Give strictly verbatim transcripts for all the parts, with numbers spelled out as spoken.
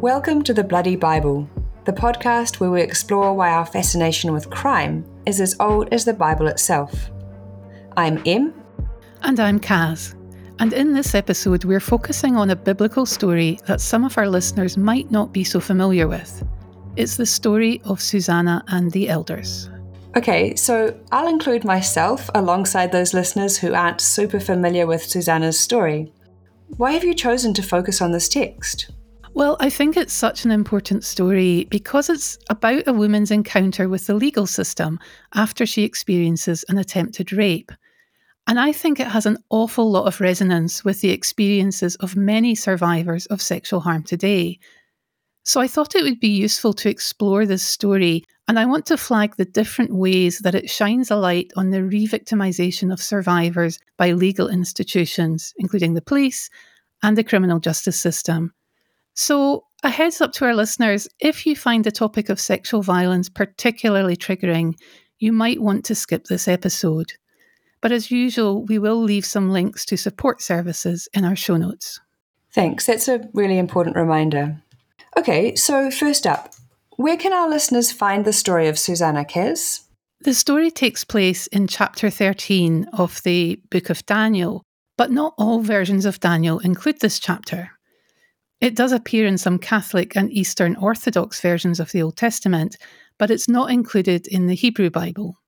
Welcome to The Bloody Bible, the podcast where we explore why our fascination with crime is as old as the Bible itself. I'm Em. And I'm Kaz. And in this episode, we're focusing on a biblical story that some of our listeners might not be so familiar with. It's the story of Susanna and the elders. Okay, so I'll include myself alongside those listeners who aren't super familiar with Susanna's story. Why have you chosen to focus on this text? Well, I think it's such an important story because it's about a woman's encounter with the legal system after she experiences an attempted rape. And I think it has an awful lot of resonance with the experiences of many survivors of sexual harm today. So I thought it would be useful to explore this story, and I want to flag the different ways that it shines a light on the re-victimisation of survivors by legal institutions, including the police and the criminal justice system. So, a heads up to our listeners, if you find the topic of sexual violence particularly triggering, you might want to skip this episode. But as usual, we will leave some links to support services in our show notes. Thanks, that's a really important reminder. Okay, so first up, where can our listeners find the story of Susanna, Kaz? The story takes place in chapter thirteen of the Book of Daniel, but not all versions of Daniel include this chapter. It does appear in some Catholic and Eastern Orthodox versions of the Old Testament, but it's not included in the Hebrew Bible.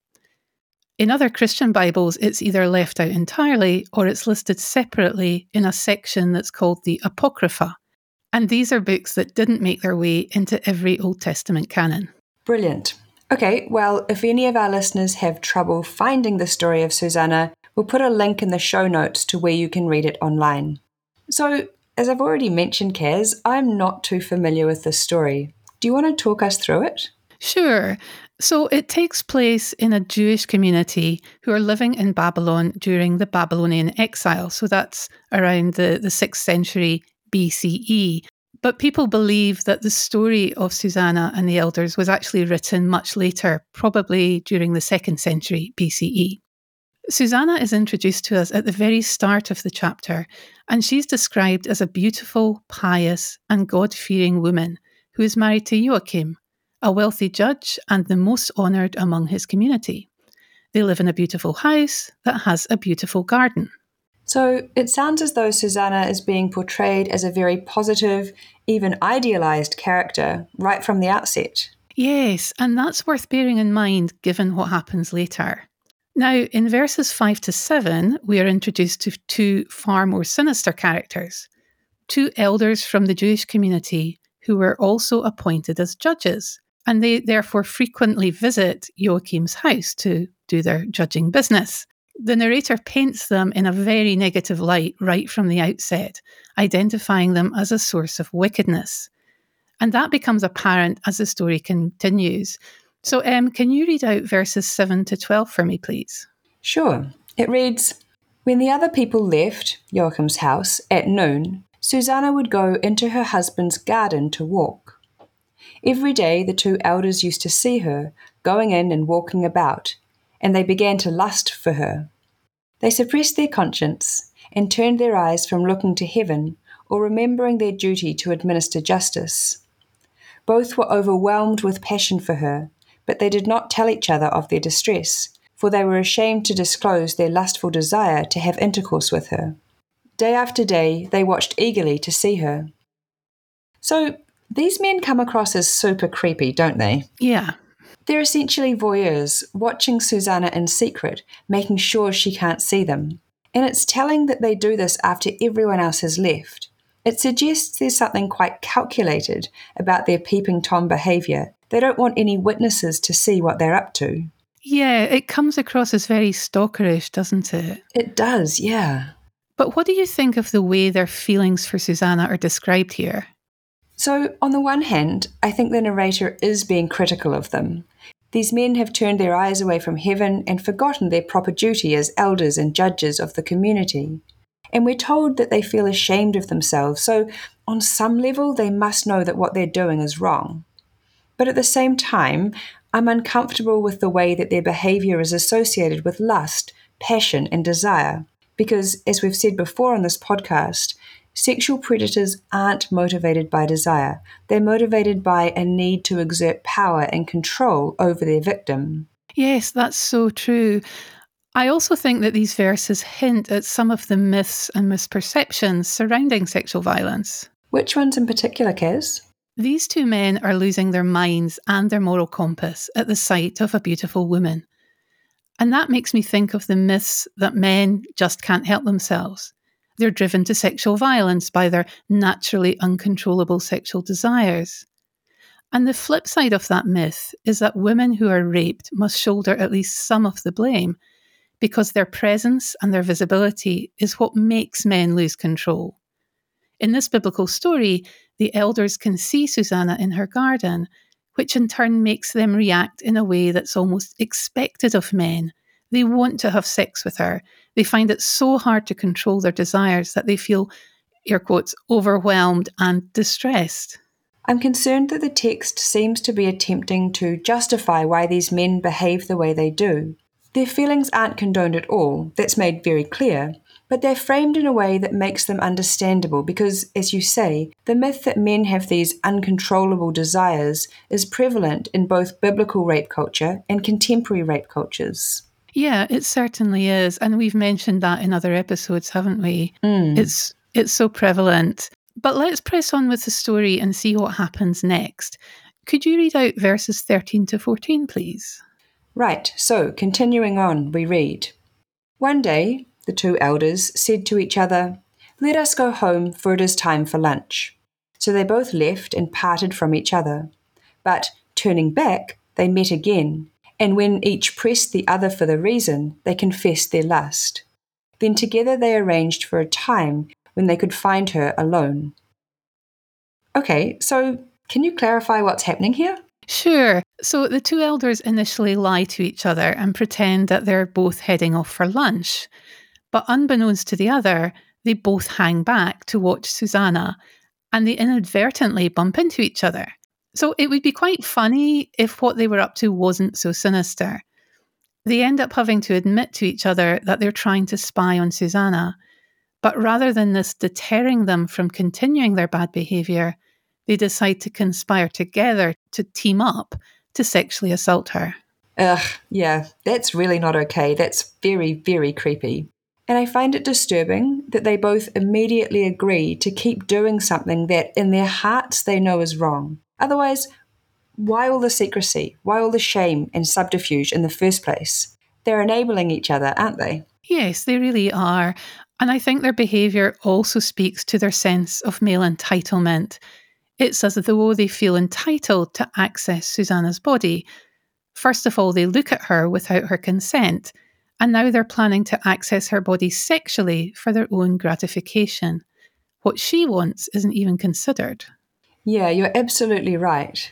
In other Christian Bibles, it's either left out entirely or it's listed separately in a section that's called the Apocrypha. And these are books that didn't make their way into every Old Testament canon. Brilliant. Okay, well, if any of our listeners have trouble finding the story of Susanna, we'll put a link in the show notes to where you can read it online. So, as I've already mentioned, Kaz, I'm not too familiar with this story. Do you want to talk us through it? Sure. So it takes place in a Jewish community who are living in Babylon during the Babylonian exile. So that's around the, the sixth century B C E. But people believe that the story of Susanna and the elders was actually written much later, probably during the second century B C E. Susanna is introduced to us at the very start of the chapter, and she's described as a beautiful, pious, and God-fearing woman who is married to Joachim, a wealthy judge and the most honoured among his community. They live in a beautiful house that has a beautiful garden. So it sounds as though Susanna is being portrayed as a very positive, even idealised character right from the outset. Yes, and that's worth bearing in mind given what happens later. Now, in verses five to seven, we are introduced to two far more sinister characters, two elders from the Jewish community who were also appointed as judges, and they therefore frequently visit Joachim's house to do their judging business. The narrator paints them in a very negative light right from the outset, identifying them as a source of wickedness. And that becomes apparent as the story continues. So, Em, can you read out verses seven to twelve for me, please? Sure. It reads, When the other people left Joachim's house at noon, Susanna would go into her husband's garden to walk. Every day the two elders used to see her going in and walking about, and they began to lust for her. They suppressed their conscience and turned their eyes from looking to heaven or remembering their duty to administer justice. Both were overwhelmed with passion for her, but they did not tell each other of their distress, for they were ashamed to disclose their lustful desire to have intercourse with her. Day after day, they watched eagerly to see her. So, these men come across as super creepy, don't they? Yeah. They're essentially voyeurs, watching Susanna in secret, making sure she can't see them. And it's telling that they do this after everyone else has left. It suggests there's something quite calculated about their peeping Tom behaviour. They don't want any witnesses to see what they're up to. Yeah, it comes across as very stalkerish, doesn't it? It does, yeah. But what do you think of the way their feelings for Susanna are described here? So, on the one hand, I think the narrator is being critical of them. These men have turned their eyes away from heaven and forgotten their proper duty as elders and judges of the community. And we're told that they feel ashamed of themselves, so on some level they must know that what they're doing is wrong. But at the same time, I'm uncomfortable with the way that their behaviour is associated with lust, passion, and desire, because, as we've said before on this podcast, sexual predators aren't motivated by desire. They're motivated by a need to exert power and control over their victim. Yes, that's so true. I also think that these verses hint at some of the myths and misperceptions surrounding sexual violence. Which ones in particular, Kaz? These two men are losing their minds and their moral compass at the sight of a beautiful woman. And that makes me think of the myths that men just can't help themselves. They're driven to sexual violence by their naturally uncontrollable sexual desires. And the flip side of that myth is that women who are raped must shoulder at least some of the blame, because their presence and their visibility is what makes men lose control. In this biblical story, the elders can see Susanna in her garden, which in turn makes them react in a way that's almost expected of men. They want to have sex with her. They find it so hard to control their desires that they feel, air quotes, overwhelmed and distressed. I'm concerned that the text seems to be attempting to justify why these men behave the way they do. Their feelings aren't condoned at all, that's made very clear, but they're framed in a way that makes them understandable because, as you say, the myth that men have these uncontrollable desires is prevalent in both biblical rape culture and contemporary rape cultures. Yeah, it certainly is. And we've mentioned that in other episodes, haven't we? Mm. It's it's so prevalent. But let's press on with the story and see what happens next. Could you read out verses thirteen to fourteen, please? Right, so continuing on, we read, "One day the two elders said to each other, 'Let us go home, for it is time for lunch.' So they both left and parted from each other. But turning back, they met again, and when each pressed the other for the reason, they confessed their lust. Then together they arranged for a time when they could find her alone." Okay, so can you clarify what's happening here? Sure. So the two elders initially lie to each other and pretend that they're both heading off for lunch. But unbeknownst to the other, they both hang back to watch Susanna, and they inadvertently bump into each other. So it would be quite funny if what they were up to wasn't so sinister. They end up having to admit to each other that they're trying to spy on Susanna. But rather than this deterring them from continuing their bad behaviour, they decide to conspire together to team up to sexually assault her. Ugh, yeah, that's really not okay. That's very, very creepy. And I find it disturbing that they both immediately agree to keep doing something that in their hearts they know is wrong. Otherwise, why all the secrecy? Why all the shame and subterfuge in the first place? They're enabling each other, aren't they? Yes, they really are. And I think their behaviour also speaks to their sense of male entitlement. It's as though they feel entitled to access Susanna's body. First of all, they look at her without her consent, and now they're planning to access her body sexually for their own gratification. What she wants isn't even considered. Yeah, you're absolutely right.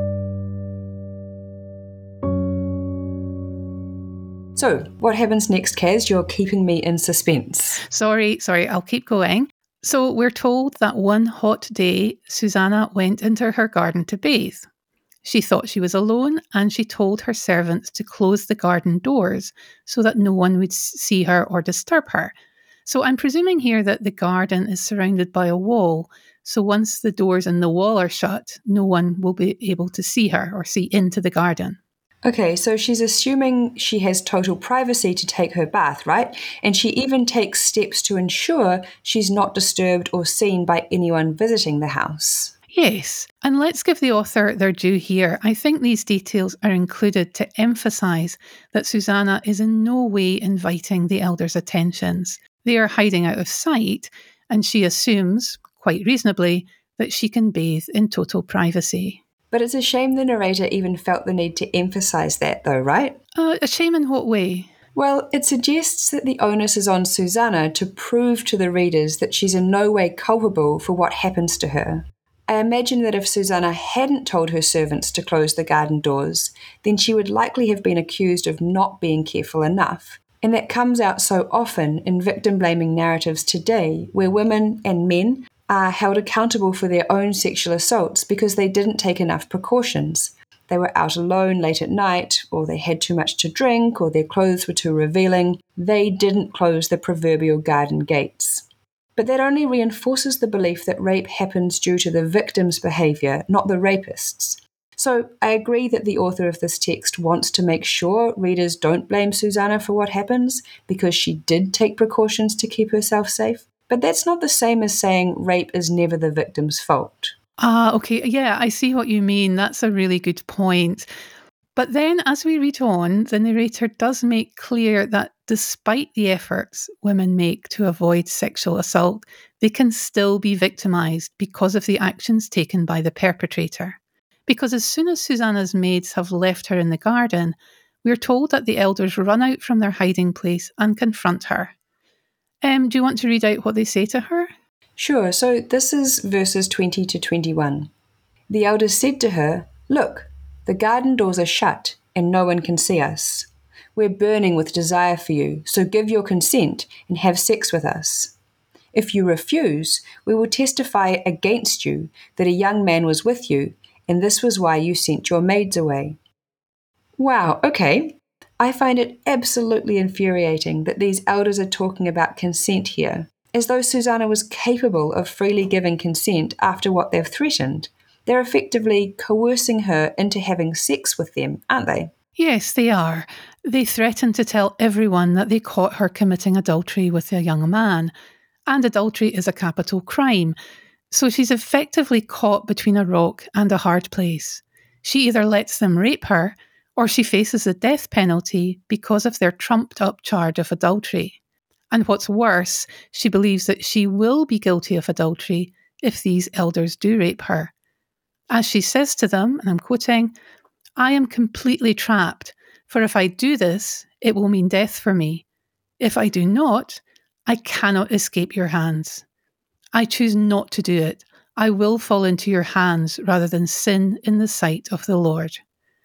So, what happens next, Kaz? You're keeping me in suspense. Sorry, sorry, I'll keep going. So we're told that one hot day, Susanna went into her garden to bathe. She thought she was alone, and she told her servants to close the garden doors so that no one would see her or disturb her. So I'm presuming here that the garden is surrounded by a wall, so once the doors in the wall are shut, no one will be able to see her or see into the garden. Okay, so she's assuming she has total privacy to take her bath, right? And she even takes steps to ensure she's not disturbed or seen by anyone visiting the house. Yes, and let's give the author their due here. I think these details are included to emphasise that Susanna is in no way inviting the elders' attentions. They are hiding out of sight, and she assumes, quite reasonably, that she can bathe in total privacy. But it's a shame the narrator even felt the need to emphasise that, though, right? Uh, a shame in what way? Well, it suggests that the onus is on Susanna to prove to the readers that she's in no way culpable for what happens to her. I imagine that if Susanna hadn't told her servants to close the garden doors, then she would likely have been accused of not being careful enough. And that comes out so often in victim-blaming narratives today, where women and men are held accountable for their own sexual assaults because they didn't take enough precautions. They were out alone late at night, or they had too much to drink, or their clothes were too revealing. They didn't close the proverbial garden gates. But that only reinforces the belief that rape happens due to the victim's behaviour, not the rapist's. So I agree that the author of this text wants to make sure readers don't blame Susanna for what happens, because she did take precautions to keep herself safe. But that's not the same as saying rape is never the victim's fault. Ah, okay. Yeah, I see what you mean. That's a really good point. But then as we read on, the narrator does make clear that despite the efforts women make to avoid sexual assault, they can still be victimised because of the actions taken by the perpetrator. Because as soon as Susanna's maids have left her in the garden, we're told that the elders run out from their hiding place and confront her. Um, do you want to read out what they say to her? Sure, so this is verses twenty to twenty-one. The elders said to her, "Look, the garden doors are shut, and no one can see us. We're burning with desire for you, so give your consent and have sex with us. If you refuse, we will testify against you that a young man was with you, and this was why you sent your maids away." Wow, okay. I find it absolutely infuriating that these elders are talking about consent here, as though Susanna was capable of freely giving consent after what they've threatened. They're effectively coercing her into having sex with them, aren't they? Yes, they are. They threaten to tell everyone that they caught her committing adultery with a young man. And adultery is a capital crime. So she's effectively caught between a rock and a hard place. She either lets them rape her, or she faces the death penalty because of their trumped-up charge of adultery. And what's worse, she believes that she will be guilty of adultery if these elders do rape her. As she says to them, and I'm quoting, "I am completely trapped, for if I do this, it will mean death for me. If I do not, I cannot escape your hands. I choose not to do it. I will fall into your hands rather than sin in the sight of the Lord."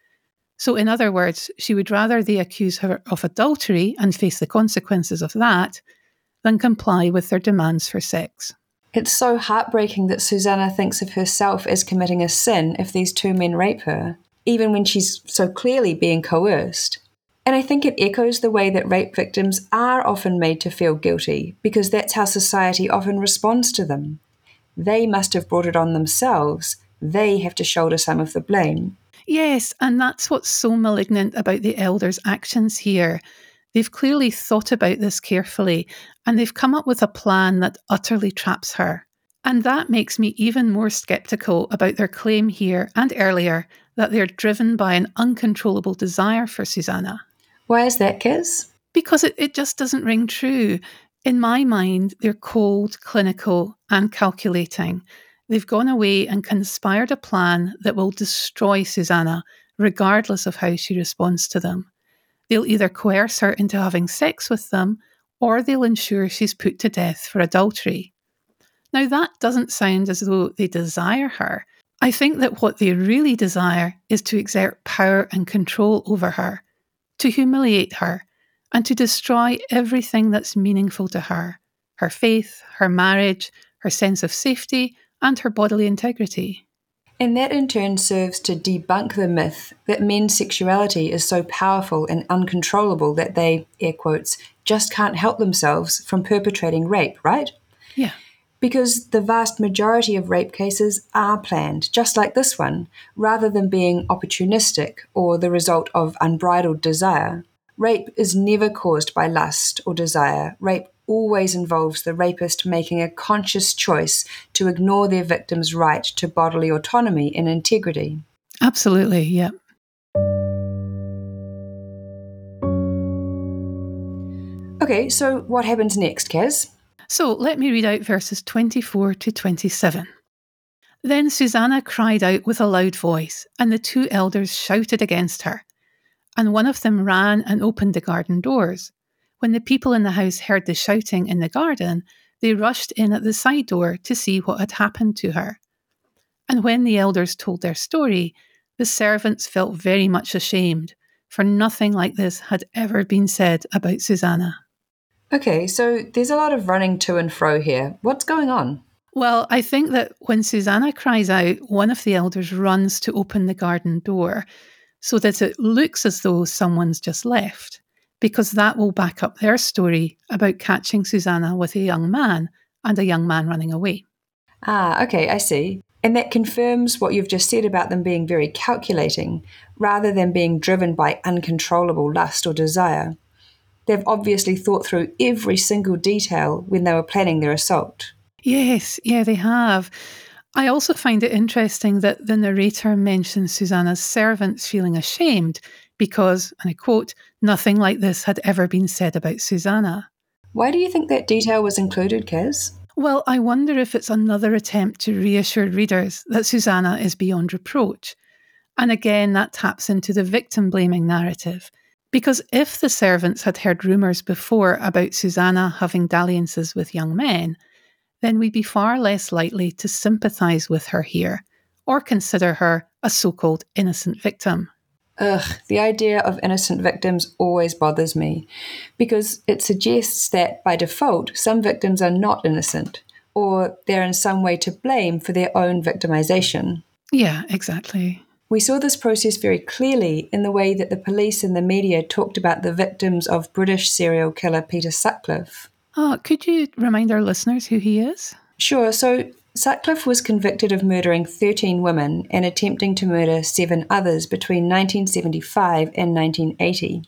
So in other words, she would rather they accuse her of adultery and face the consequences of that than comply with their demands for sex. It's so heartbreaking that Susanna thinks of herself as committing a sin if these two men rape her, even when she's so clearly being coerced. And I think it echoes the way that rape victims are often made to feel guilty, because that's how society often responds to them. They must have brought it on themselves. They have to shoulder some of the blame. Yes, and that's what's so malignant about the elders' actions here. They've clearly thought about this carefully, and they've come up with a plan that utterly traps her. And that makes me even more sceptical about their claim here and earlier that they're driven by an uncontrollable desire for Susanna. Why is that, Kaz? Because it, it just doesn't ring true. In my mind, they're cold, clinical, and calculating. They've gone away and conspired a plan that will destroy Susanna, regardless of how she responds to them. They'll either coerce her into having sex with them, or they'll ensure she's put to death for adultery. Now, that doesn't sound as though they desire her. I think that what they really desire is to exert power and control over her, to humiliate her, and to destroy everything that's meaningful to her, her faith, her marriage, her sense of safety, and her bodily integrity. And that in turn serves to debunk the myth that men's sexuality is so powerful and uncontrollable that they, air quotes, just can't help themselves from perpetrating rape, right? Yeah. Because the vast majority of rape cases are planned, just like this one, rather than being opportunistic or the result of unbridled desire. Rape is never caused by lust or desire. Rape always involves the rapist making a conscious choice to ignore their victim's right to bodily autonomy and integrity. Absolutely, yeah. Okay, so what happens next, Kaz? So let me read out verses twenty-four to twenty-seven. Then Susanna cried out with a loud voice, and the two elders shouted against her. And one of them ran and opened the garden doors. When the people in the house heard the shouting in the garden, they rushed in at the side door to see what had happened to her. And when the elders told their story, the servants felt very much ashamed, for nothing like this had ever been said about Susanna. Okay, so there's a lot of running to and fro here. What's going on? Well, I think that when Susanna cries out, one of the elders runs to open the garden door so that it looks as though someone's just left, because that will back up their story about catching Susanna with a young man and a young man running away. Ah, okay, I see. And that confirms what you've just said about them being very calculating, rather than being driven by uncontrollable lust or desire. They've obviously thought through every single detail when they were planning their assault. Yes, yeah, they have. I also find it interesting that the narrator mentions Susanna's servants feeling ashamed because, and I quote, nothing like this had ever been said about Susanna. Why do you think that detail was included, Kaz? Well, I wonder if it's another attempt to reassure readers that Susanna is beyond reproach. And again, that taps into the victim blaming narrative. Because if the servants had heard rumours before about Susanna having dalliances with young men, then we'd be far less likely to sympathise with her here, or consider her a so-called innocent victim. Ugh, the idea of innocent victims always bothers me, because it suggests that by default some victims are not innocent, or they're in some way to blame for their own victimization. Yeah, exactly. We saw this process very clearly in the way that the police and the media talked about the victims of British serial killer Peter Sutcliffe. Oh, could you remind our listeners who he is? Sure, so Sutcliffe was convicted of murdering thirteen women and attempting to murder seven others between nineteen seventy-five and nineteen eighty.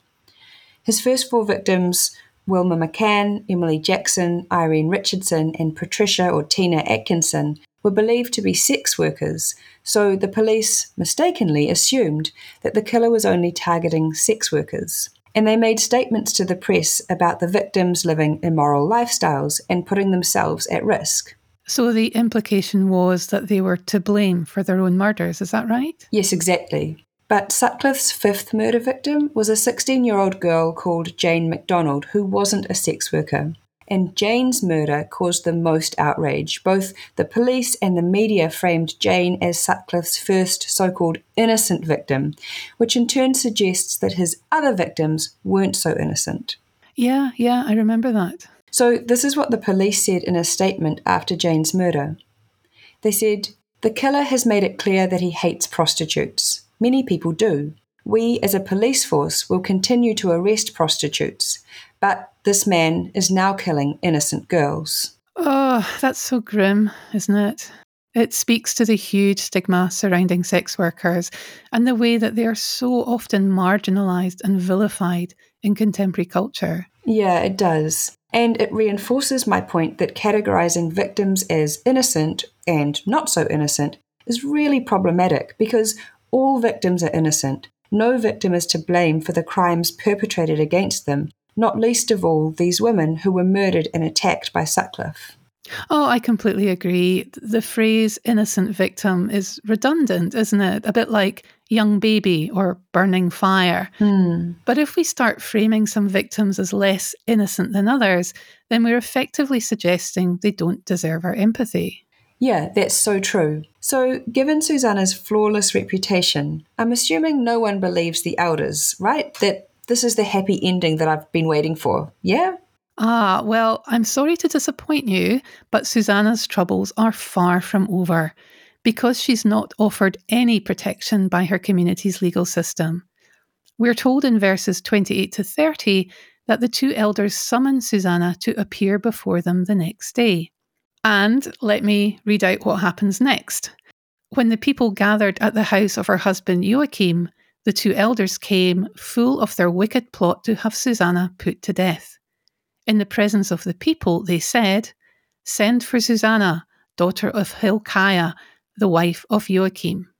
His first four victims, Wilma McCann, Emily Jackson, Irene Richardson, and Patricia or Tina Atkinson, were believed to be sex workers, so the police mistakenly assumed that the killer was only targeting sex workers. And they made statements to the press about the victims living immoral lifestyles and putting themselves at risk. So the implication was that they were to blame for their own murders, is that right? Yes, exactly. But Sutcliffe's fifth murder victim was a sixteen-year-old girl called Jane MacDonald, who wasn't a sex worker. And Jane's murder caused the most outrage. Both the police and the media framed Jane as Sutcliffe's first so-called innocent victim, which in turn suggests that his other victims weren't so innocent. Yeah, yeah, I remember that. So this is what the police said in a statement after Jane's murder. They said, "The killer has made it clear that he hates prostitutes. Many people do. We, as a police force, will continue to arrest prostitutes, but this man is now killing innocent girls." Oh, that's so grim, isn't it? It speaks to the huge stigma surrounding sex workers and the way that they are so often marginalised and vilified in contemporary culture. Yeah, it does. And it reinforces my point that categorising victims as innocent and not so innocent is really problematic because all victims are innocent. No victim is to blame for the crimes perpetrated against them, not least of all these women who were murdered and attacked by Sutcliffe. Oh, I completely agree. The phrase innocent victim is redundant, isn't it? A bit like young baby or burning fire. Hmm. But if we start framing some victims as less innocent than others, then we're effectively suggesting they don't deserve our empathy. Yeah, that's so true. So, given Susanna's flawless reputation, I'm assuming no one believes the elders, right? That this is the happy ending that I've been waiting for, yeah? Ah, well, I'm sorry to disappoint you, but Susanna's troubles are far from over because she's not offered any protection by her community's legal system. We're told in verses twenty-eight to thirty that the two elders summon Susanna to appear before them the next day. And let me read out what happens next. When the people gathered at the house of her husband Joachim, the two elders came, full of their wicked plot to have Susanna put to death. In the presence of the people, they said, "Send for Susanna, daughter of Hilkiah, the wife of Joachim."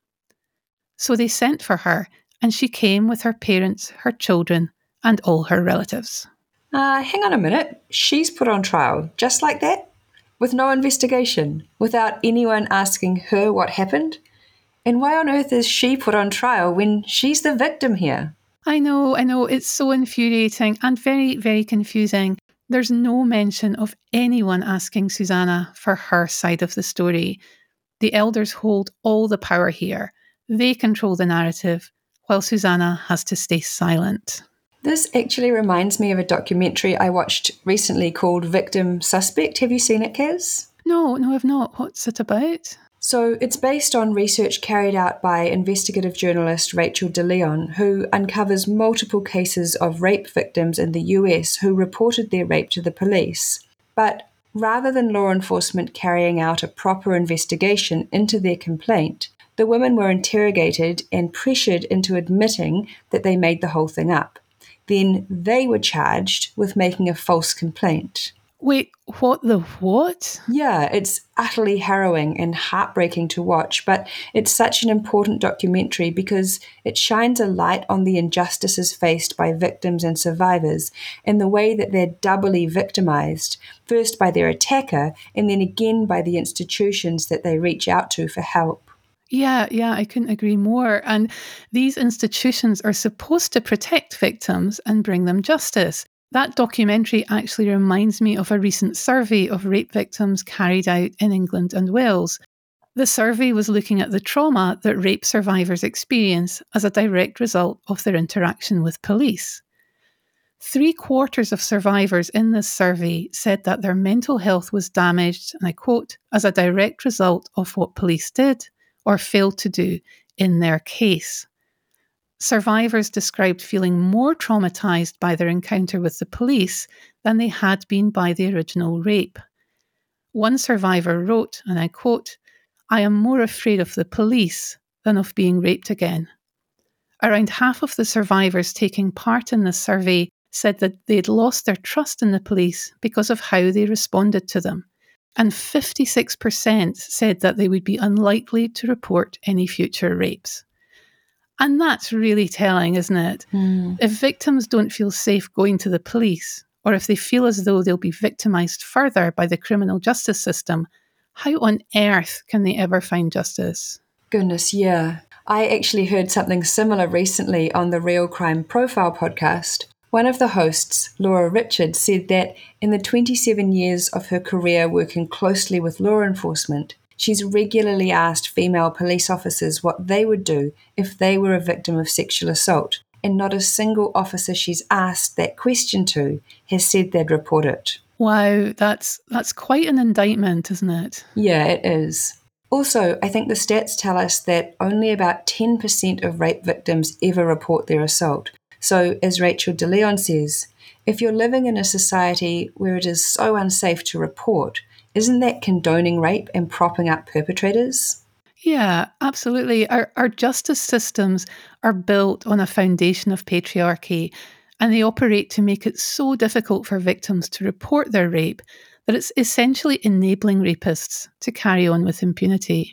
So they sent for her, and she came with her parents, her children, and all her relatives. Uh, hang on a minute. She's put on trial, just like that? With no investigation? Without anyone asking her what happened? And why on earth is she put on trial when she's the victim here? I know, I know, it's so infuriating and very, very confusing. There's no mention of anyone asking Susanna for her side of the story. The elders hold all the power here. They control the narrative, while Susanna has to stay silent. This actually reminds me of a documentary I watched recently called Victim Suspect. Have you seen it, Kaz? No, no, I've not. What's it about? So it's based on research carried out by investigative journalist Rachel DeLeon, who uncovers multiple cases of rape victims in the U S who reported their rape to the police. But Rather than law enforcement carrying out a proper investigation into their complaint, the women were interrogated and pressured into admitting that they made the whole thing up. Then they were charged with making a false complaint. Wait, what the what? Yeah, it's utterly harrowing and heartbreaking to watch, but it's such an important documentary because it shines a light on the injustices faced by victims and survivors and the way that they're doubly victimized, first by their attacker and then again by the institutions that they reach out to for help. Yeah, yeah, I couldn't agree more. And these institutions are supposed to protect victims and bring them justice. That documentary actually reminds me of a recent survey of rape victims carried out in England and Wales. The survey was looking at the trauma that rape survivors experience as a direct result of their interaction with police. Three quarters of survivors in this survey said that their mental health was damaged, and I quote, as a direct result of what police did or failed to do in their case. Survivors described feeling more traumatised by their encounter with the police than they had been by the original rape. One survivor wrote, and I quote, "I am more afraid of the police than of being raped again." Around half of the survivors taking part in this survey said that they'd lost their trust in the police because of how they responded to them. And fifty-six percent said that they would be unlikely to report any future rapes. And that's really telling, isn't it? Mm. If victims don't feel safe going to the police, or if they feel as though they'll be victimised further by the criminal justice system, how on earth can they ever find justice? Goodness, yeah. I actually heard something similar recently on the Real Crime Profile podcast. One of the hosts, Laura Richards, said that in the twenty-seven years of her career working closely with law enforcement, she's regularly asked female police officers what they would do if they were a victim of sexual assault, and not a single officer she's asked that question to has said they'd report it. Wow, that's that's quite an indictment, isn't it? Yeah, it is. Also, I think the stats tell us that only about ten percent of rape victims ever report their assault. So, as Rachel de Leon says, if you're living in a society where it is so unsafe to report, isn't that condoning rape and propping up perpetrators? Yeah, absolutely. Our, our justice systems are built on a foundation of patriarchy, and they operate to make it so difficult for victims to report their rape that it's essentially enabling rapists to carry on with impunity.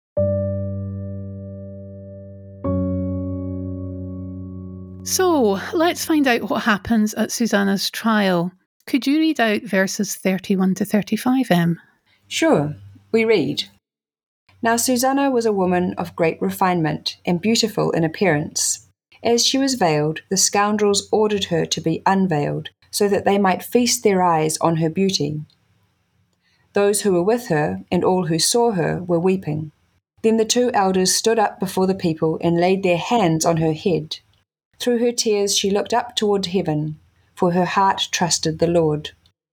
So, let's find out what happens at Susanna's trial. Could you read out verses thirty-one to thirty-five, Em? Sure, we read. Now Susanna was a woman of great refinement and beautiful in appearance. As she was veiled, the scoundrels ordered her to be unveiled, so that they might feast their eyes on her beauty. Those who were with her, and all who saw her, were weeping. Then the two elders stood up before the people and laid their hands on her head. Through her tears she looked up toward heaven, for her heart trusted the Lord.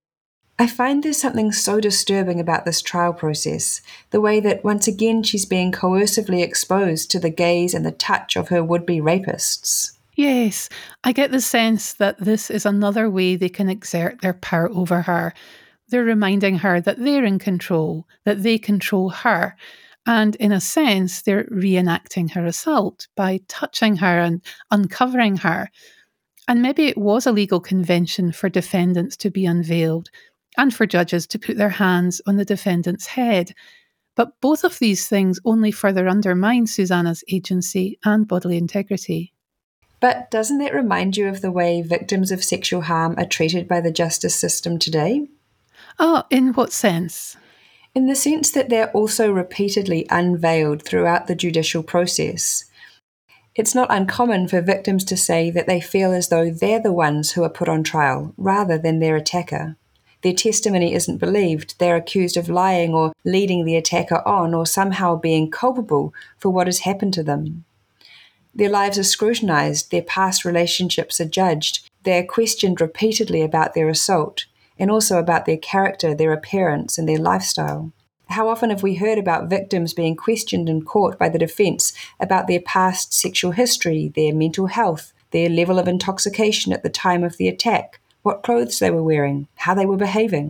I find there's something so disturbing about this trial process, the way that once again she's being coercively exposed to the gaze and the touch of her would-be rapists. Yes, I get the sense that this is another way they can exert their power over her. They're reminding her that they're in control, that they control her. And in a sense, they're reenacting her assault by touching her and uncovering her. And maybe it was a legal convention for defendants to be unveiled and for judges to put their hands on the defendant's head. But both of these things only further undermine Susanna's agency and bodily integrity. But doesn't that remind you of the way victims of sexual harm are treated by the justice system today? Oh, in what sense? In the sense that they're also repeatedly unveiled throughout the judicial process. It's not uncommon for victims to say that they feel as though they're the ones who are put on trial, rather than their attacker. Their testimony isn't believed, they're accused of lying or leading the attacker on or somehow being culpable for what has happened to them. Their lives are scrutinised, their past relationships are judged, they're questioned repeatedly about their assault, and also about their character, their appearance, and their lifestyle. How often have we heard about victims being questioned in court by the defence about their past sexual history, their mental health, their level of intoxication at the time of the attack, what clothes they were wearing, how they were behaving?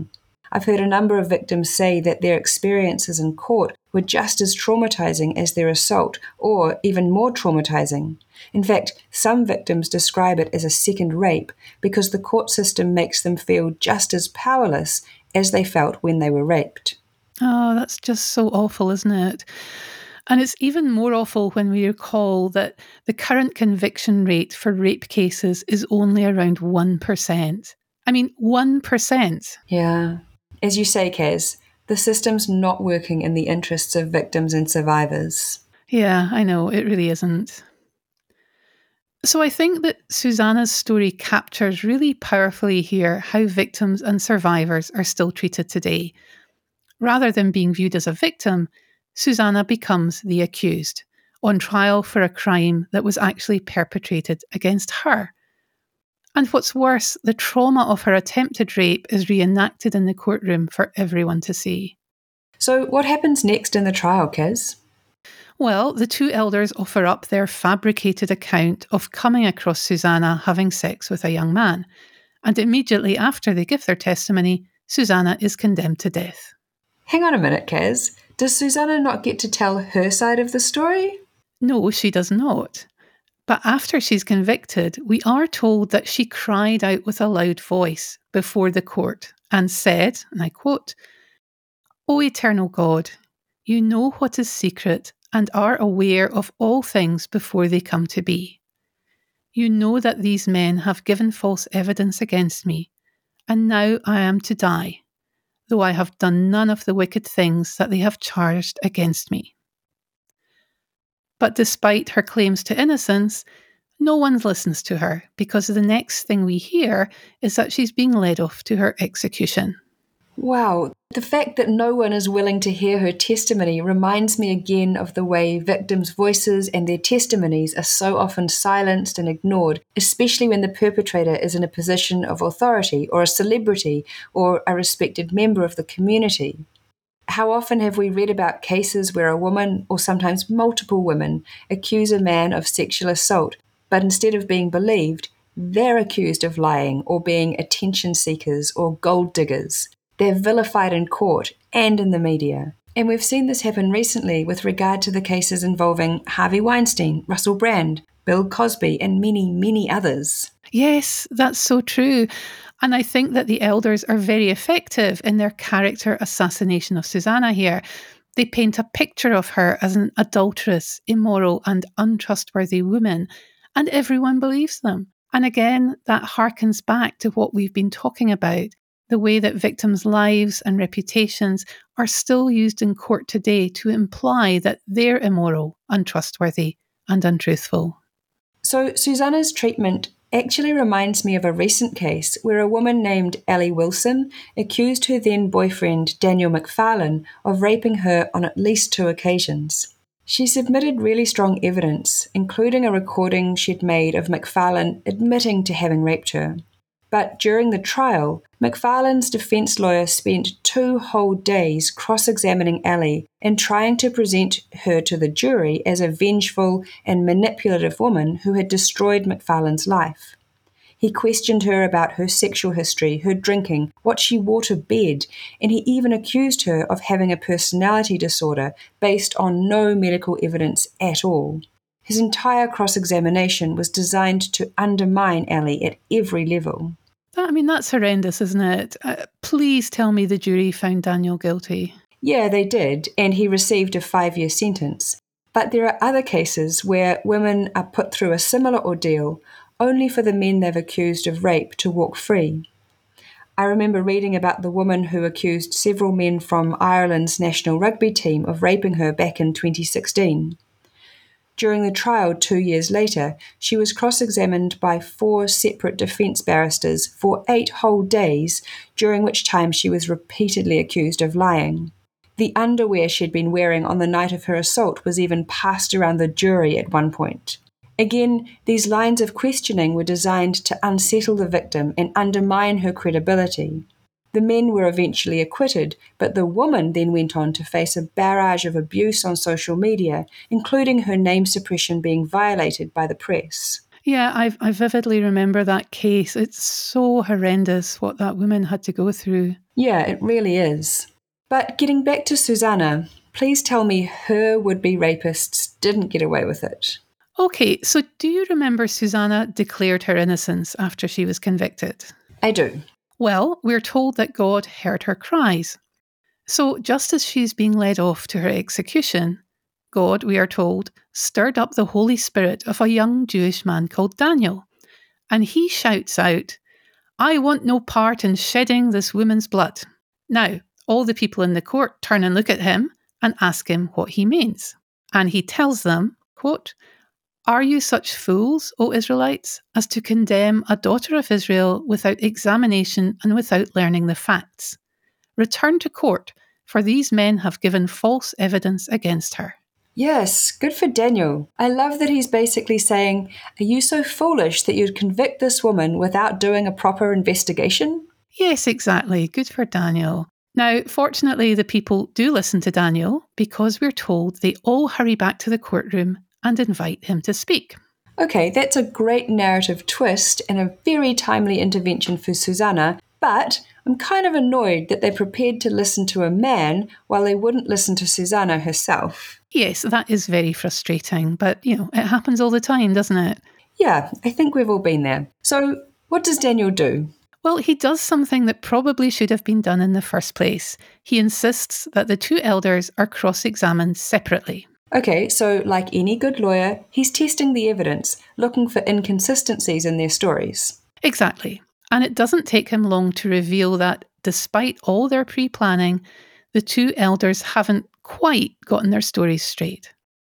I've heard a number of victims say that their experiences in court were just as traumatizing as their assault, or even more traumatizing. In fact, some victims describe it as a second rape because the court system makes them feel just as powerless as they felt when they were raped. Oh, that's just so awful, isn't it? And it's even more awful when we recall that the current conviction rate for rape cases is only around one percent. I mean, one percent. Yeah. As you say, Kaz, the system's not working in the interests of victims and survivors. Yeah, I know, it really isn't. So I think that Susanna's story captures really powerfully here how victims and survivors are still treated today. Rather than being viewed as a victim, Susanna becomes the accused, on trial for a crime that was actually perpetrated against her. And what's worse, the trauma of her attempted rape is reenacted in the courtroom for everyone to see. So, what happens next in the trial, Kaz? Well, the two elders offer up their fabricated account of coming across Susanna having sex with a young man. And immediately after they give their testimony, Susanna is condemned to death. Hang on a minute, Kaz. Does Susanna not get to tell her side of the story? No, she does not. But after she's convicted, we are told that she cried out with a loud voice before the court and said, and I quote, "O eternal God, you know what is secret and are aware of all things before they come to be. You know that these men have given false evidence against me, and now I am to die, though I have done none of the wicked things that they have charged against me." But despite her claims to innocence, no one listens to her because the next thing we hear is that she's being led off to her execution. Wow, the fact that no one is willing to hear her testimony reminds me again of the way victims' voices and their testimonies are so often silenced and ignored, especially when the perpetrator is in a position of authority or a celebrity or a respected member of the community. How often have we read about cases where a woman, or sometimes multiple women, accuse a man of sexual assault, but instead of being believed, they're accused of lying or being attention seekers or gold diggers. They're vilified in court and in the media. And we've seen this happen recently with regard to the cases involving Harvey Weinstein, Russell Brand, Bill Cosby, and many, many others. Yes, that's so true. And I think that the elders are very effective in their character assassination of Susanna here. They paint a picture of her as an adulterous, immoral, and untrustworthy woman, and everyone believes them. And again, that harkens back to what we've been talking about, the way that victims' lives and reputations are still used in court today to imply that they're immoral, untrustworthy, and untruthful. So Susanna's treatment actually reminds me of a recent case where a woman named Ellie Wilson accused her then boyfriend Daniel McFarlane of raping her on at least two occasions. She submitted really strong evidence, including a recording she'd made of McFarlane admitting to having raped her. But during the trial, McFarlane's defense lawyer spent two whole days cross-examining Ellie and trying to present her to the jury as a vengeful and manipulative woman who had destroyed McFarlane's life. He questioned her about her sexual history, her drinking, what she wore to bed, and he even accused her of having a personality disorder based on no medical evidence at all. His entire cross-examination was designed to undermine Ellie at every level. I mean, that's horrendous, isn't it? Uh, please tell me the jury found Daniel guilty. Yeah, they did, and he received a five-year sentence. But there are other cases where women are put through a similar ordeal only for the men they've accused of rape to walk free. I remember reading about the woman who accused several men from Ireland's national rugby team of raping her back in twenty sixteen. During the trial two years later, she was cross-examined by four separate defence barristers for eight whole days, during which time she was repeatedly accused of lying. The underwear she'd been wearing on the night of her assault was even passed around the jury at one point. Again, these lines of questioning were designed to unsettle the victim and undermine her credibility. The men were eventually acquitted, but the woman then went on to face a barrage of abuse on social media, including her name suppression being violated by the press. Yeah, I I vividly remember that case. It's so horrendous what that woman had to go through. Yeah, it really is. But getting back to Susanna, please tell me her would-be rapists didn't get away with it. Okay, so do you remember Susanna declared her innocence after she was convicted? I do. Well, we're told that God heard her cries. So, just as she's being led off to her execution, God, we are told, stirred up the Holy Spirit of a young Jewish man called Daniel. And he shouts out, I want no part in shedding this woman's blood. Now, all the people in the court turn and look at him and ask him what he means. And he tells them, quote, Are you such fools, O Israelites, as to condemn a daughter of Israel without examination and without learning the facts? Return to court, for these men have given false evidence against her. Yes, good for Daniel. I love that he's basically saying, are you so foolish that you'd convict this woman without doing a proper investigation? Yes, exactly. Good for Daniel. Now, fortunately, the people do listen to Daniel because we're told they all hurry back to the courtroom and invite him to speak. Okay, that's a great narrative twist and a very timely intervention for Susanna, but I'm kind of annoyed that they prepared to listen to a man while they wouldn't listen to Susanna herself. Yes, that is very frustrating, but, you know, it happens all the time, doesn't it? Yeah, I think we've all been there. So, what does Daniel do? Well, he does something that probably should have been done in the first place. He insists that the two elders are cross-examined separately. Okay, so like any good lawyer, he's testing the evidence, looking for inconsistencies in their stories. Exactly. And it doesn't take him long to reveal that, despite all their pre-planning, the two elders haven't quite gotten their stories straight.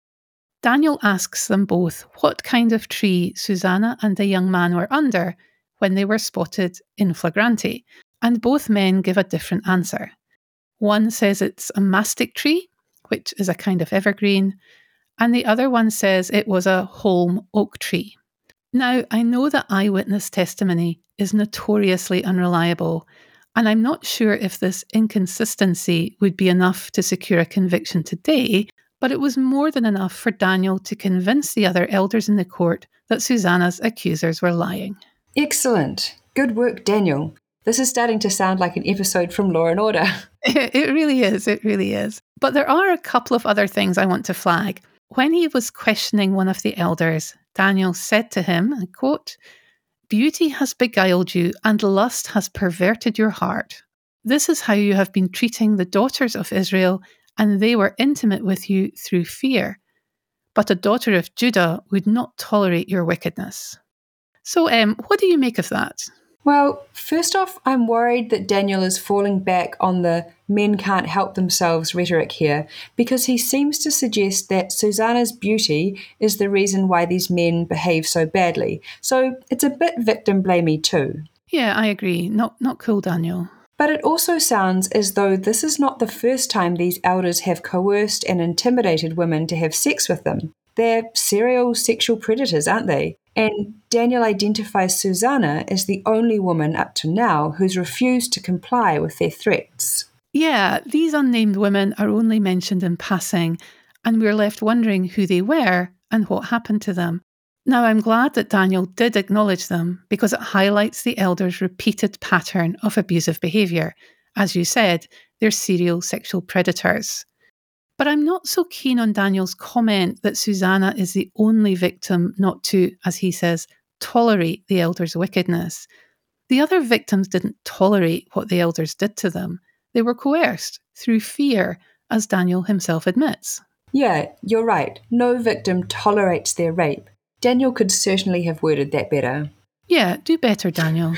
Daniel asks them both what kind of tree Susanna and the young man were under when they were spotted in flagrante, and both men give a different answer. One says it's a mastic tree, which is a kind of evergreen, and the other one says it was a holm oak tree. Now, I know that eyewitness testimony is notoriously unreliable, and I'm not sure if this inconsistency would be enough to secure a conviction today, but it was more than enough for Daniel to convince the other elders in the court that Susanna's accusers were lying. Excellent. Good work, Daniel. This is starting to sound like an episode from Law and Order. It really is, it really is. But there are a couple of other things I want to flag. When he was questioning one of the elders, Daniel said to him, I quote, Beauty has beguiled you and lust has perverted your heart. This is how you have been treating the daughters of Israel, and they were intimate with you through fear. But a daughter of Judah would not tolerate your wickedness. So, um, what do you make of that? Well, first off, I'm worried that Daniel is falling back on the men can't help themselves rhetoric here, because he seems to suggest that Susanna's beauty is the reason why these men behave so badly. So it's a bit victim blamey too. Yeah, I agree. Not not cool, Daniel. But it also sounds as though this is not the first time these elders have coerced and intimidated women to have sex with them. They're serial sexual predators, aren't they? And Daniel identifies Susanna as the only woman up to now who's refused to comply with their threats. Yeah, these unnamed women are only mentioned in passing, and we're left wondering who they were and what happened to them. Now, I'm glad that Daniel did acknowledge them because it highlights the elders' repeated pattern of abusive behaviour. As you said, they're serial sexual predators. But I'm not so keen on Daniel's comment that Susanna is the only victim not to, as he says, tolerate the elders' wickedness. The other victims didn't tolerate what the elders did to them. They were coerced through fear, as Daniel himself admits. Yeah, you're right. No victim tolerates their rape. Daniel could certainly have worded that better. Yeah, do better, Daniel.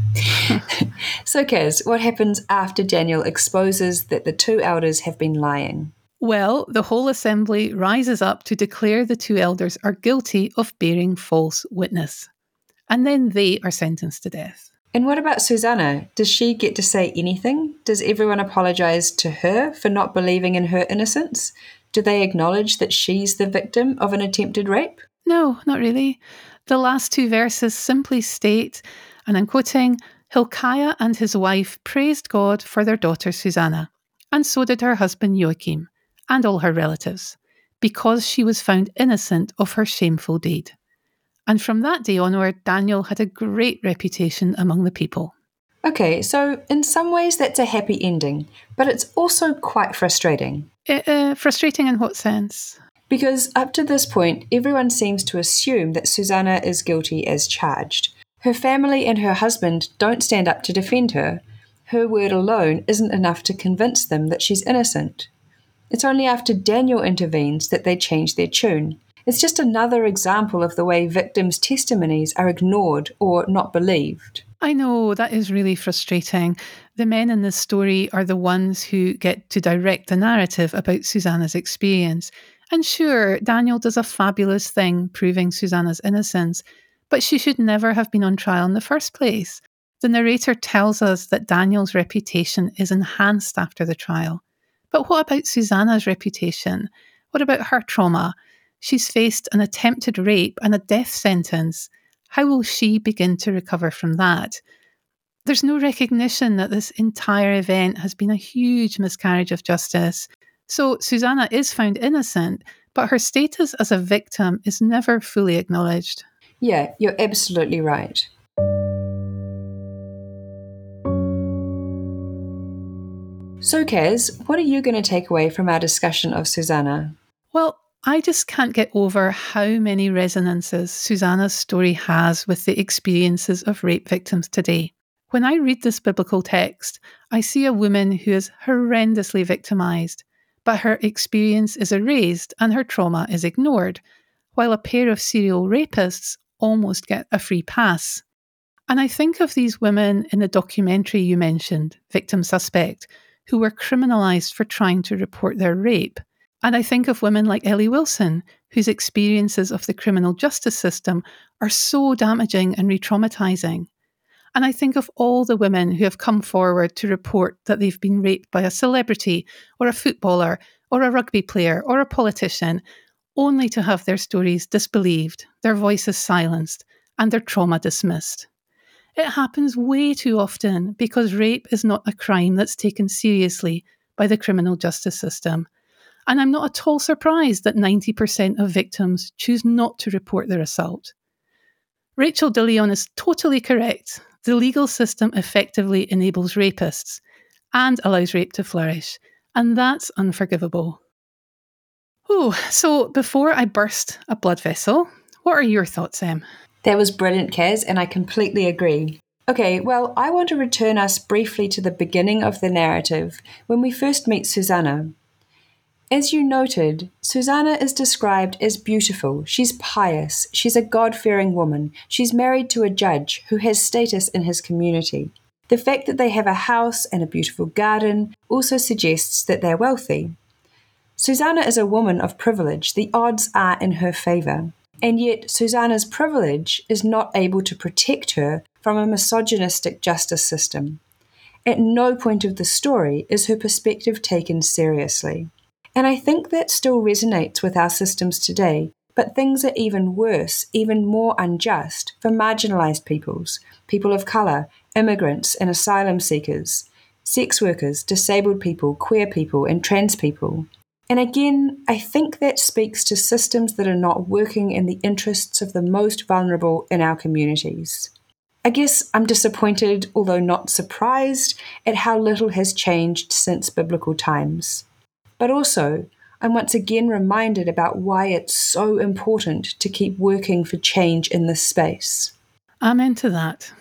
So, Kaz, what happens after Daniel exposes that the two elders have been lying? Well, the whole assembly rises up to declare the two elders are guilty of bearing false witness. And then they are sentenced to death. And what about Susanna? Does she get to say anything? Does everyone apologise to her for not believing in her innocence? Do they acknowledge that she's the victim of an attempted rape? No, not really. The last two verses simply state, and I'm quoting, Hilkiah and his wife praised God for their daughter Susanna, and so did her husband Joachim, and all her relatives, because she was found innocent of her shameful deed. And from that day onward, Daniel had a great reputation among the people. Okay, so in some ways that's a happy ending, but it's also quite frustrating. Uh, uh, frustrating in what sense? Because up to this point, everyone seems to assume that Susanna is guilty as charged. Her family and her husband don't stand up to defend her. Her word alone isn't enough to convince them that she's innocent. It's only after Daniel intervenes that they change their tune. It's just another example of the way victims' testimonies are ignored or not believed. I know, that is really frustrating. The men in this story are the ones who get to direct the narrative about Susanna's experience. And sure, Daniel does a fabulous thing proving Susanna's innocence, but she should never have been on trial in the first place. The narrator tells us that Daniel's reputation is enhanced after the trial. But what about Susanna's reputation? What about her trauma? She's faced an attempted rape and a death sentence. How will she begin to recover from that? There's no recognition that this entire event has been a huge miscarriage of justice. So Susanna is found innocent, but her status as a victim is never fully acknowledged. Yeah, you're absolutely right. So, Kaz, what are you going to take away from our discussion of Susanna? Well, I just can't get over how many resonances Susanna's story has with the experiences of rape victims today. When I read this biblical text, I see a woman who is horrendously victimised, but her experience is erased and her trauma is ignored, while a pair of serial rapists almost get a free pass. And I think of these women in the documentary you mentioned, Victim Suspect, who were criminalised for trying to report their rape. And I think of women like Ellie Wilson, whose experiences of the criminal justice system are so damaging and re-traumatising. And I think of all the women who have come forward to report that they've been raped by a celebrity or a footballer or a rugby player or a politician, only to have their stories disbelieved, their voices silenced, and their trauma dismissed. It happens way too often because rape is not a crime that's taken seriously by the criminal justice system. And I'm not at all surprised that ninety percent of victims choose not to report their assault. Rachel de Leon is totally correct. The legal system effectively enables rapists and allows rape to flourish, and that's unforgivable. Oh, so before I burst a blood vessel, what are your thoughts, Em? That was brilliant, Kaz, and I completely agree. Okay, well, I want to return us briefly to the beginning of the narrative, when we first meet Susanna. As you noted, Susanna is described as beautiful. She's pious. She's a God-fearing woman. She's married to a judge who has status in his community. The fact that they have a house and a beautiful garden also suggests that they're wealthy. Susanna is a woman of privilege. The odds are in her favor. And yet, Susanna's privilege is not able to protect her from a misogynistic justice system. At no point of the story is her perspective taken seriously. And I think that still resonates with our systems today, but things are even worse, even more unjust for marginalised peoples, people of colour, immigrants and asylum seekers, sex workers, disabled people, queer people and trans people. And again, I think that speaks to systems that are not working in the interests of the most vulnerable in our communities. I guess I'm disappointed, although not surprised, at how little has changed since biblical times. But also, I'm once again reminded about why it's so important to keep working for change in this space. Amen to that.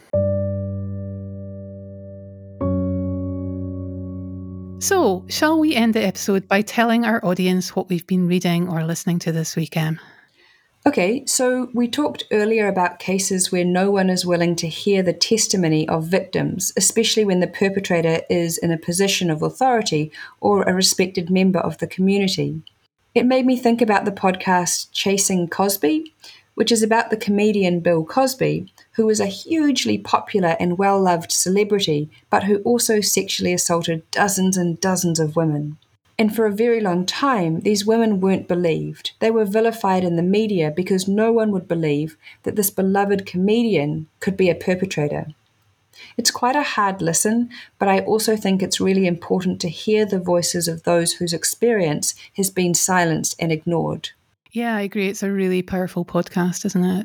So, shall we end the episode by telling our audience what we've been reading or listening to this week, Em? Okay, so we talked earlier about cases where no one is willing to hear the testimony of victims, especially when the perpetrator is in a position of authority or a respected member of the community. It made me think about the podcast Chasing Cosby, which is about the comedian Bill Cosby, who was a hugely popular and well-loved celebrity, but who also sexually assaulted dozens and dozens of women. And for a very long time, these women weren't believed. They were vilified in the media because no one would believe that this beloved comedian could be a perpetrator. It's quite a hard listen, but I also think it's really important to hear the voices of those whose experience has been silenced and ignored. Yeah, I agree. It's a really powerful podcast, isn't it?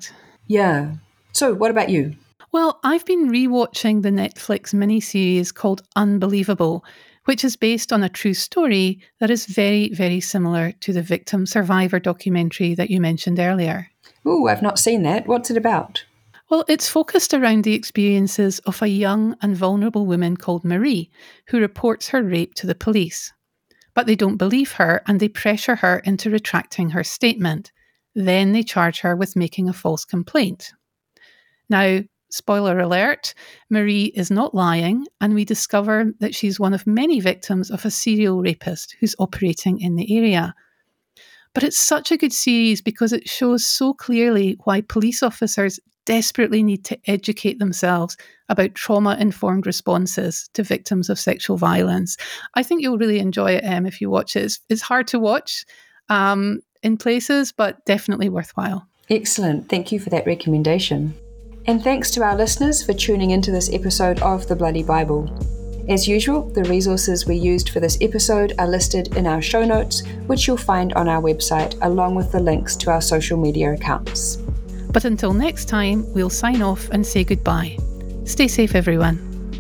Yeah. So, what about you? Well, I've been rewatching the Netflix miniseries called Unbelievable, which is based on a true story that is very, very similar to the Victim Survivor documentary that you mentioned earlier. Ooh, I've not seen that. What's it about? Well, it's focused around the experiences of a young and vulnerable woman called Marie, who reports her rape to the police. But they don't believe her and they pressure her into retracting her statement. Then they charge her with making a false complaint. Now, spoiler alert, Marie is not lying, and we discover that she's one of many victims of a serial rapist who's operating in the area. But it's such a good series because it shows so clearly why police officers desperately need to educate themselves about trauma-informed responses to victims of sexual violence. I think you'll really enjoy it, Em, if you watch it. It's, it's hard to watch um, in places, but definitely worthwhile. Excellent. Thank you for that recommendation. And thanks to our listeners for tuning into this episode of The Bloody Bible. As usual, the resources we used for this episode are listed in our show notes, which you'll find on our website, along with the links to our social media accounts. But until next time, we'll sign off and say goodbye. Stay safe, everyone.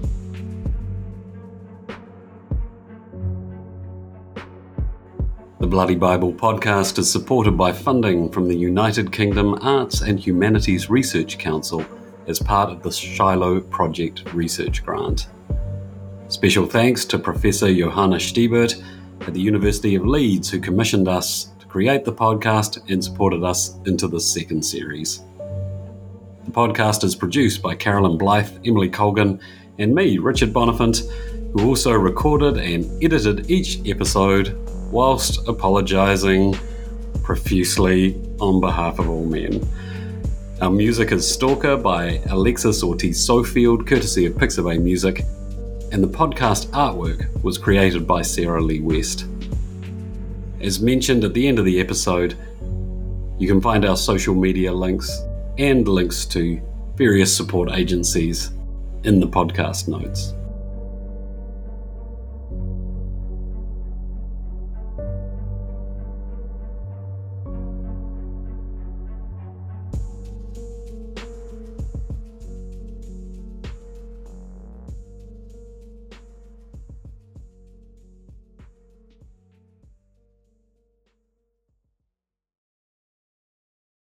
The Bloody Bible podcast is supported by funding from the United Kingdom Arts and Humanities Research Council as part of the Shiloh Project Research Grant. Special thanks to Professor Johanna Stiebert at the University of Leeds, who commissioned us to create the podcast and supported us into the second series. The podcast is produced by Carolyn Blythe, Emily Colgan, and me, Richard Bonifant, who also recorded and edited each episode whilst apologising profusely on behalf of all men. Our music is Stalker by Alexis Ortiz-Sofield, courtesy of Pixabay Music, and the podcast artwork was created by Sarah Lee West. As mentioned at the end of the episode, you can find our social media links and links to various support agencies in the podcast notes.